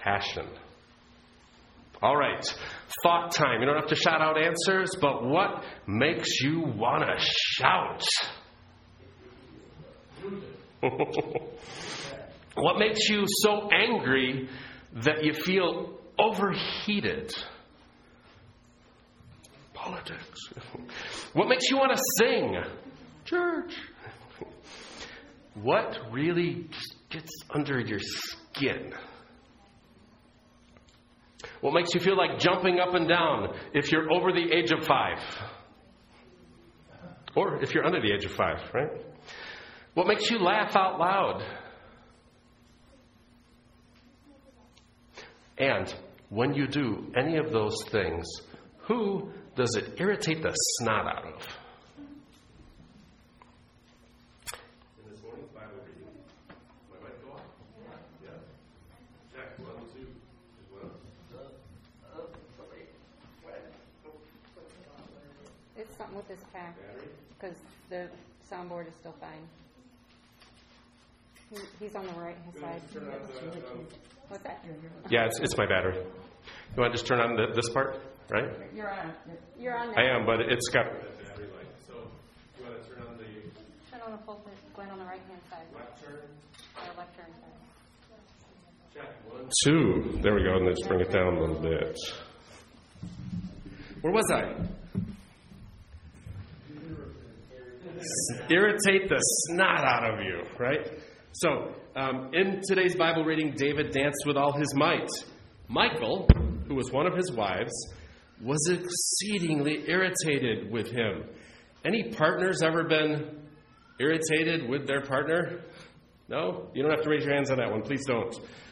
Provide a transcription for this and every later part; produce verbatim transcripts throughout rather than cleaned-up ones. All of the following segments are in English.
passion. All right, thought time. You don't have to shout out answers, but what makes you want to shout? What makes you so angry that you feel overheated? Politics. What makes you want to sing? Church. What really gets under your skin? What makes you feel like jumping up and down if you're over the age of five? Or if you're under the age of five, right? What makes you laugh out loud? And when you do any of those things, who does it irritate the snot out of? In this morning's Bible reading, my mic go off? Yeah. Jack, one, two, one. It's something with this pack, because the soundboard is still fine. He, he's on the right hand side. What's that? Yeah, it's, it's my battery. You want to just turn on the, this part, right? You're on. You're on now. I am, but it's got battery light. So you want to turn on the... Turn on the pulpit, going on the right hand side. Left turn? Or left turn side. Check. One, two. There we go. And then just bring it down a little bit. Where was I? Irritate the snot out of you, right? So, um, in today's Bible reading, David danced with all his might. Michal, who was one of his wives, was exceedingly irritated with him. Any partners ever been irritated with their partner? No? You don't have to raise your hands on that one. Please don't.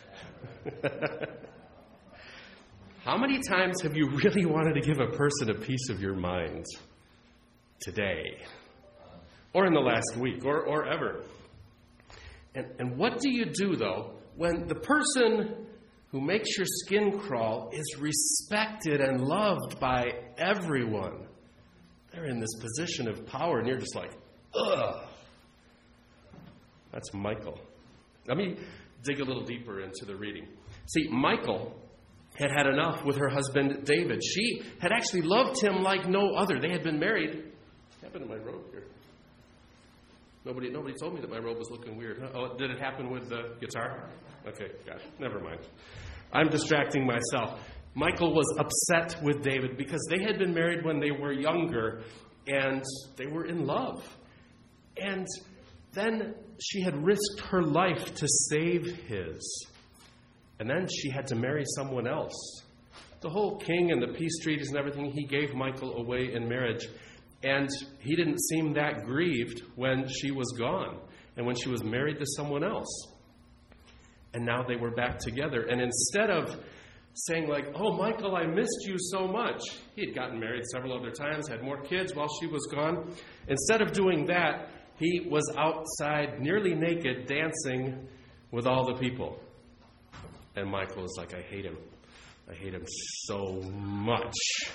How many times have you really wanted to give a person a piece of your mind today? Or in the last week, or, or ever? And, and what do you do, though, when the person who makes your skin crawl is respected and loved by everyone? They're in this position of power, and you're just like, ugh. That's Michal. Let me dig a little deeper into the reading. See, Michal had had enough with her husband, David. She had actually loved him like no other. They had been married. What happened to my robe here? Nobody nobody told me that my robe was looking weird. Huh? Oh, did it happen with the guitar? Okay, gosh, never mind. I'm distracting myself. Michal was upset with David because they had been married when they were younger, and they were in love. And then she had risked her life to save his. And then she had to marry someone else. The whole king and the peace treaties and everything, he gave Michal away in marriage. And he didn't seem that grieved when she was gone and when she was married to someone else. And now they were back together. And instead of saying like, oh, Michal, I missed you so much. He had gotten married several other times, had more kids while she was gone. Instead of doing that, he was outside nearly naked dancing with all the people. And Michal is like, I hate him. I hate him so much.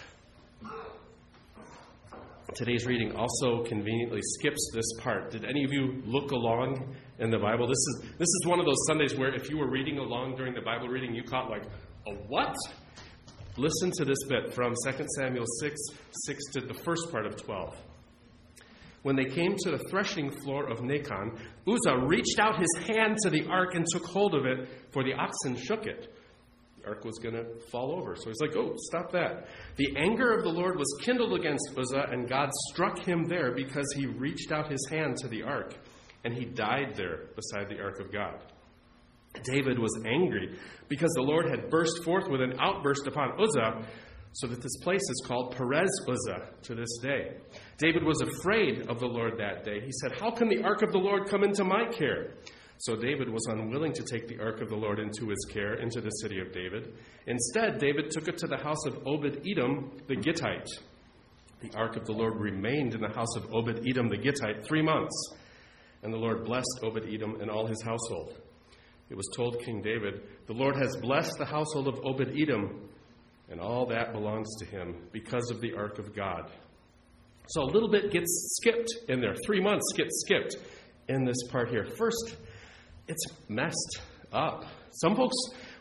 Today's reading also conveniently skips this part. Did any of you look along in the Bible? This is this is one of those Sundays where if you were reading along during the Bible reading, you caught like, a what? Listen to this bit from Second Samuel six, six to the first part of twelve. When they came to the threshing floor of Nacon, Uzzah reached out his hand to the ark and took hold of it, for the oxen shook it. The ark was going to fall over. So he's like, oh, stop that. The anger of the Lord was kindled against Uzzah, and God struck him there because he reached out his hand to the ark, and he died there beside the ark of God. David was angry because the Lord had burst forth with an outburst upon Uzzah, so that this place is called Perez Uzzah to this day. David was afraid of the Lord that day. He said, how can the ark of the Lord come into my care? So David was unwilling to take the ark of the Lord into his care, into the city of David. Instead, David took it to the house of Obed-Edom the Gittite. The ark of the Lord remained in the house of Obed-Edom the Gittite three months, and the Lord blessed Obed-Edom and all his household. It was told King David, the Lord has blessed the household of Obed-Edom, and all that belongs to him because of the ark of God. So a little bit gets skipped in there. Three months gets skipped in this part here. First, it's messed up. Some folks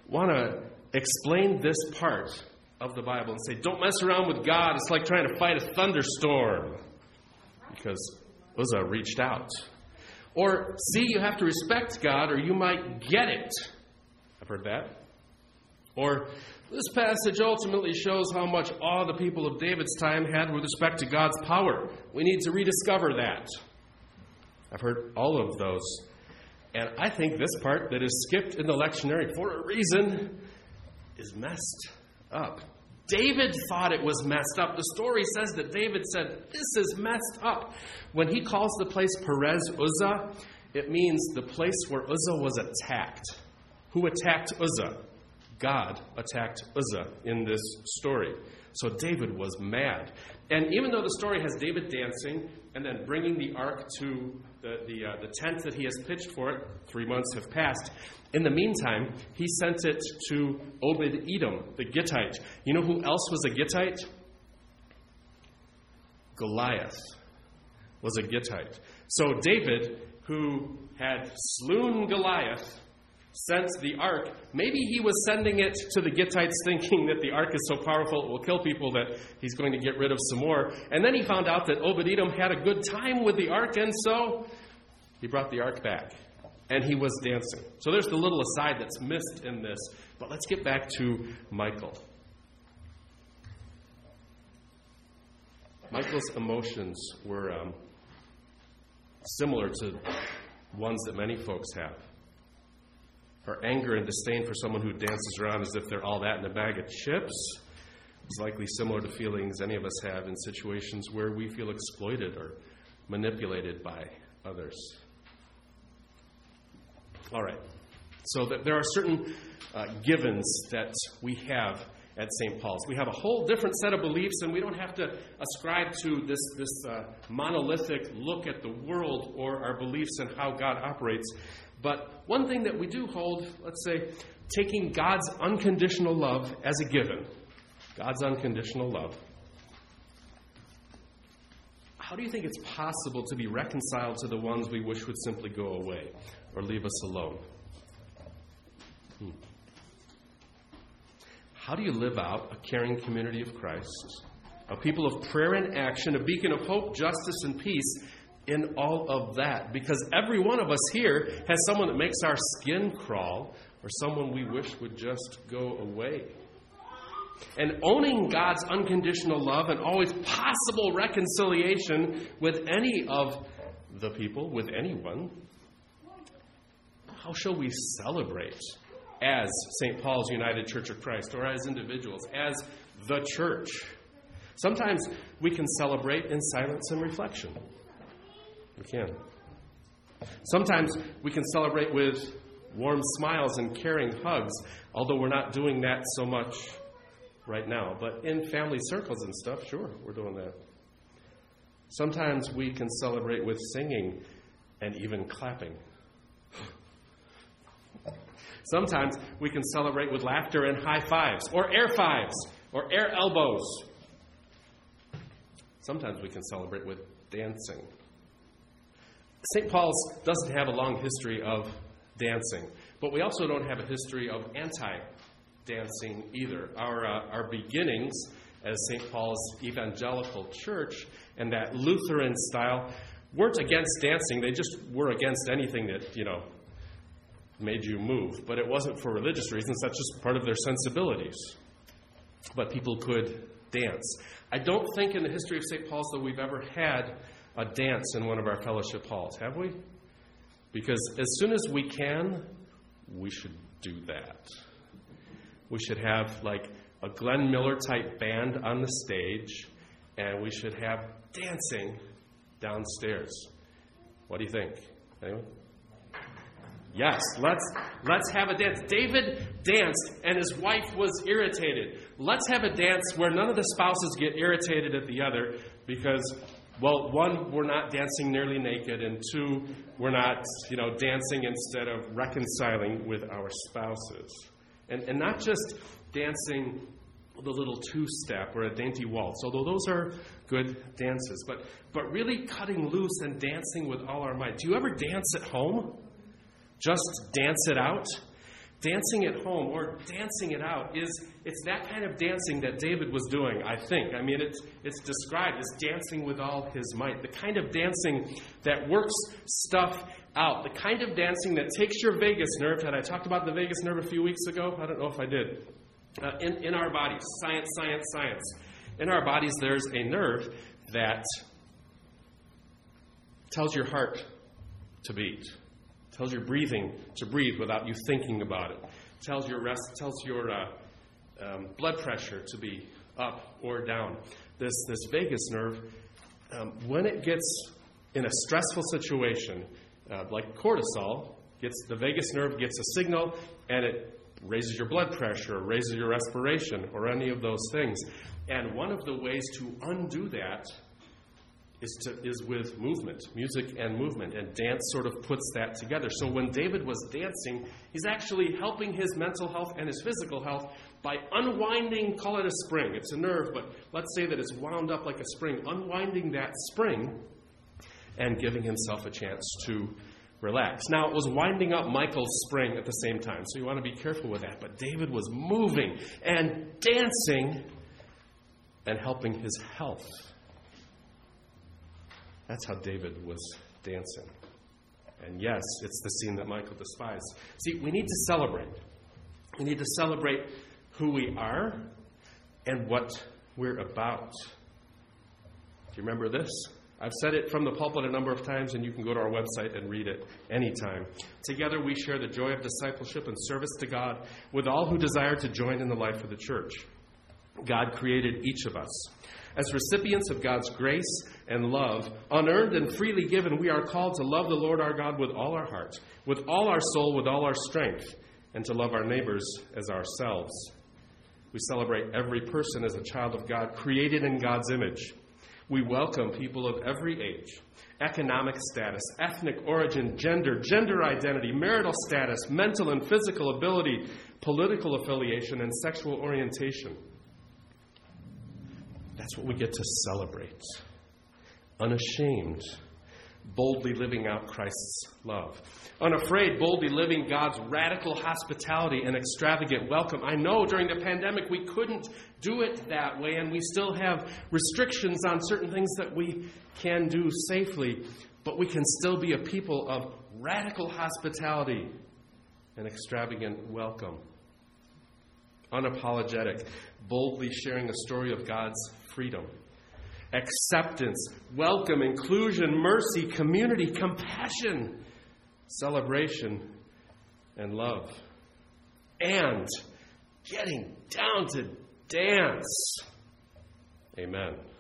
want to explain this part of the Bible and say, don't mess around with God. It's like trying to fight a thunderstorm. Because Uzzah reached out. Or, see, you have to respect God or you might get it. I've heard that. Or, this passage ultimately shows how much awe the people of David's time had with respect to God's power. We need to rediscover that. I've heard all of those. And I think this part that is skipped in the lectionary for a reason is messed up. David thought it was messed up. The story says that David said, this is messed up. When he calls the place Perez Uzzah, it means the place where Uzzah was attacked. Who attacked Uzzah? God attacked Uzzah in this story. So David was mad. And even though the story has David dancing and then bringing the ark to the, the, uh, the tent that he has pitched for it, three months have passed. In the meantime, he sent it to Obed-Edom, the Gittite. You know who else was a Gittite? Goliath was a Gittite. So David, who had slewn Goliath, sent the ark. Maybe he was sending it to the Gittites thinking that the ark is so powerful it will kill people that he's going to get rid of some more. And then he found out that Obed-Edom had a good time with the ark, and so he brought the ark back. And he was dancing. So there's the little aside that's missed in this. But let's get back to Michal. Michal's emotions were um, similar to ones that many folks have. Her anger and disdain for someone who dances around as if they're all that in a bag of chips is likely similar to feelings any of us have in situations where we feel exploited or manipulated by others. All right. So th- there are certain uh, givens that we have at Saint Paul's. We have a whole different set of beliefs, and we don't have to ascribe to this, this uh, monolithic look at the world or our beliefs and how God operates. But one thing that we do hold, let's say, taking God's unconditional love as a given. God's unconditional love. How do you think it's possible to be reconciled to the ones we wish would simply go away or leave us alone? Hmm. How do you live out a caring community of Christ, a people of prayer and action, a beacon of hope, justice, and peace in all of that? Because every one of us here has someone that makes our skin crawl or someone we wish would just go away. And owning God's unconditional love and always possible reconciliation with any of the people, with anyone, how shall we celebrate as Saint Paul's United Church of Christ or as individuals, as the church? Sometimes we can celebrate in silence and reflection. We can. Sometimes we can celebrate with warm smiles and caring hugs, although we're not doing that so much right now. But in family circles and stuff, sure, we're doing that. Sometimes we can celebrate with singing and even clapping. Sometimes we can celebrate with laughter and high fives, or air fives, or air elbows. Sometimes we can celebrate with dancing. Saint Paul's doesn't have a long history of dancing, but we also don't have a history of anti-dancing either. Our, uh, our beginnings as Saint Paul's evangelical church and that Lutheran style weren't against dancing. They just were against anything that, you know, made you move. But it wasn't for religious reasons. That's just part of their sensibilities. But people could dance. I don't think in the history of Saint Paul's that we've ever had a dance in one of our fellowship halls, have we? Because as soon as we can, we should do that. We should have like a Glenn Miller type band on the stage, and we should have dancing downstairs. What do you think? Anyone? Yes, let's let's have a dance. David danced and his wife was irritated. Let's have a dance where none of the spouses get irritated at the other because, well, one, we're not dancing nearly naked, and two, we're not, you know, dancing instead of reconciling with our spouses. And and not just dancing with a little two-step or a dainty waltz, although those are good dances, but but really cutting loose and dancing with all our might. Do you ever dance at home? Just dance it out? dancing at home or dancing it out is, it's that kind of dancing that David was doing, I think. I mean, it's, it's described as dancing with all his might. The kind of dancing that works stuff out. The kind of dancing that takes your vagus nerve. Had I talked about the vagus nerve a few weeks ago? I don't know if I did. Uh, in, in our bodies, science, science, science. In our bodies, there's a nerve that tells your heart to beat. Tells your breathing to breathe without you thinking about it. Tells your rest, tells your uh, um, blood pressure to be up or down. This this vagus nerve, um, when it gets in a stressful situation, uh, like cortisol, gets the vagus nerve gets a signal and it raises your blood pressure, or raises your respiration, or any of those things. And one of the ways to undo that Is, to, is with movement, music and movement, and dance sort of puts that together. So when David was dancing, he's actually helping his mental health and his physical health by unwinding, call it a spring. It's a nerve, but let's say that it's wound up like a spring, unwinding that spring and giving himself a chance to relax. Now, it was winding up Michael's spring at the same time, so you want to be careful with that. But David was moving and dancing and helping his health. That's how David was dancing. And yes, it's the scene that Michael despised. See, we need to celebrate. We need to celebrate who we are and what we're about. Do you remember this? I've said it from the pulpit a number of times, and you can go to our website and read it anytime. Together we share the joy of discipleship and service to God with all who desire to join in the life of the church. God created each of us. As recipients of God's grace and love, unearned and freely given, we are called to love the Lord our God with all our heart, with all our soul, with all our strength, and to love our neighbors as ourselves. We celebrate every person as a child of God, created in God's image. We welcome people of every age, economic status, ethnic origin, gender, gender identity, marital status, mental and physical ability, political affiliation, and sexual orientation. That's what we get to celebrate. Unashamed, boldly living out Christ's love. Unafraid, boldly living God's radical hospitality and extravagant welcome. I know during the pandemic we couldn't do it that way, and we still have restrictions on certain things that we can do safely, but we can still be a people of radical hospitality and extravagant welcome. Unapologetic, boldly sharing the story of God's freedom, acceptance, welcome, inclusion, mercy, community, compassion, celebration, and love. And getting down to dance. Amen.